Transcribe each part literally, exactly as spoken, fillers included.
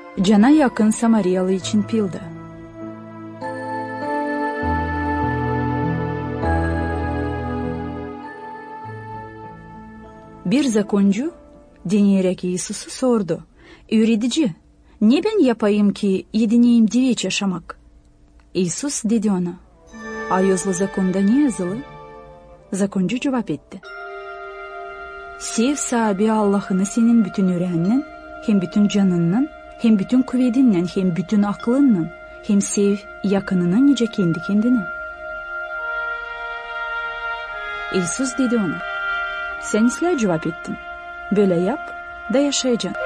cana yakın Samariyalı için pildi. Bir zakoncu dinleyerek İsus'u sordu. Öğretici, ne ben yapayım ki yedineyim diye yaşamak? İsus dedi ona, ayozlu zakonda ne yazılı? Zakoncu cevap etti. Sev sahibi Allah'ını senin bütün yüreğinden, hem bütün canından, hem bütün kuvvetinden, hem bütün aklından, hem sev yakınını nice kendi kendine. İsus dedi ona, sen isler cevap ettin. Böyle yap da yaşayacaksın.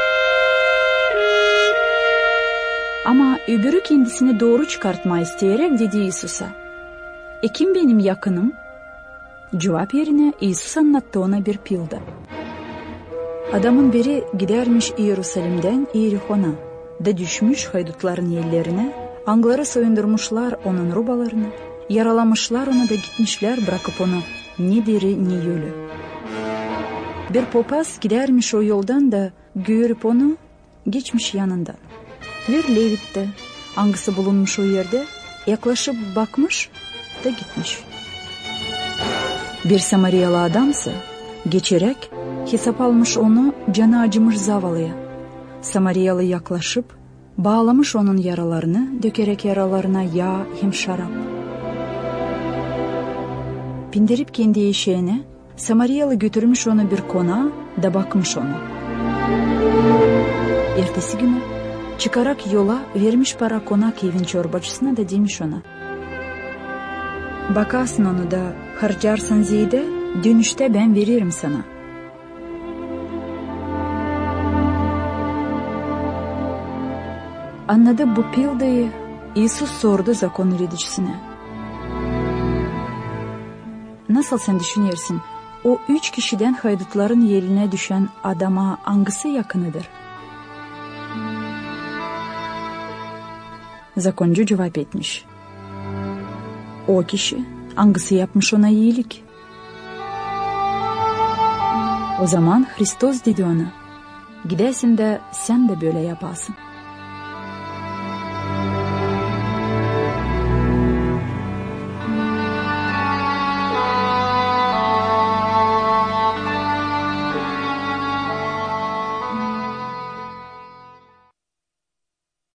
Ama öbürü kendisini doğru çıkartma isteyerek dedi İsus'a, E kim benim yakınım? Cevap yerine İsus anlattı ona bir pilde. Adamın biri gidermiş Yerusalim'den İerihon'a da düşmüş haydutların yerlerine, angları soyundurmuşlar onun rubalarını, yaralamışlar onu da gitmişler bırakıp onu ne diri ne ölü. Bir papaz gidermiş o yoldan da görüp onu geçmiş yanından. Bir Levit de hangisi bulunmuş o yerde yaklaşıp bakmış da gitmiş. Bir Samariyalı adamsa geçerek hesap almış onu canı acımış zavallıya. Samariyalı yaklaşıp bağlamış onun yaralarını, dökerek yaralarına yağ hem şarap. Bindirip kendi eşeğine, Samariyalı götürmüş onu bir konağa da bakmış ona. Ertesi günü çıkarak yola vermiş para konak evin çorbacısına da demiş ona, bakarsın onu da harcarsın ziyade, dönüşte ben veririm sana. Anladı bu pildeyi. İsus sordu zakon öğreticisine. Nasıl sen düşünüyorsun? O üç kişiden haydutların yeline düşen adama hangisi yakınıdır? Zakoncu cevap etmiş. O kişi hangisi yapmış ona iyilik? O zaman Hristos dedi ona, gidesin de sen de böyle yaparsın.